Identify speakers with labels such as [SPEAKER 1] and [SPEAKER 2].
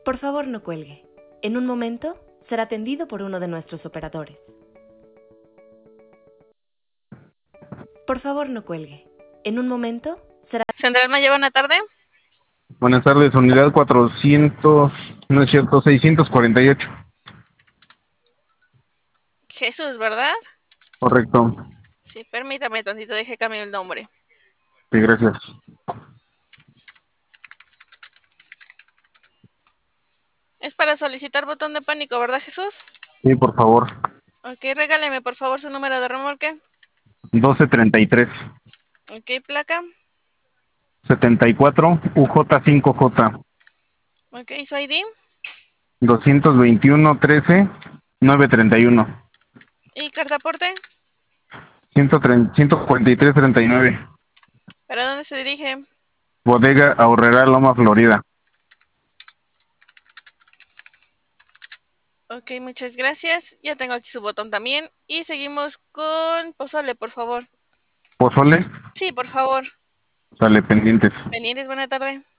[SPEAKER 1] Por favor, no cuelgue. En un momento será atendido por uno de nuestros operadores. Por favor, no cuelgue. En un momento será...
[SPEAKER 2] Central Maya, buena tarde.
[SPEAKER 3] Buenas tardes, unidad 400, no es cierto, 648.
[SPEAKER 2] Jesús, ¿verdad?
[SPEAKER 3] Correcto.
[SPEAKER 2] Sí, permítame tantito, deje cambiar el nombre.
[SPEAKER 3] Sí, gracias.
[SPEAKER 2] Es para solicitar botón de pánico, ¿verdad, Jesús?
[SPEAKER 3] Sí, por favor.
[SPEAKER 2] Ok, regáleme por favor su número de remolque.
[SPEAKER 3] 1233.
[SPEAKER 2] Ok, placa.
[SPEAKER 3] 74 UJ5J.
[SPEAKER 2] Ok, su ID.
[SPEAKER 3] 221 13 931.
[SPEAKER 2] Y cartaporte.
[SPEAKER 3] 143 39.
[SPEAKER 2] ¿Para dónde se dirige?
[SPEAKER 3] Bodega Aurrera Loma Florida.
[SPEAKER 2] Ok, muchas gracias. Ya tengo aquí su botón también. Y seguimos con pozole, por favor.
[SPEAKER 3] Pozole.
[SPEAKER 2] Sí, por favor.
[SPEAKER 3] Sale pendientes.
[SPEAKER 2] Pendientes, buena tarde.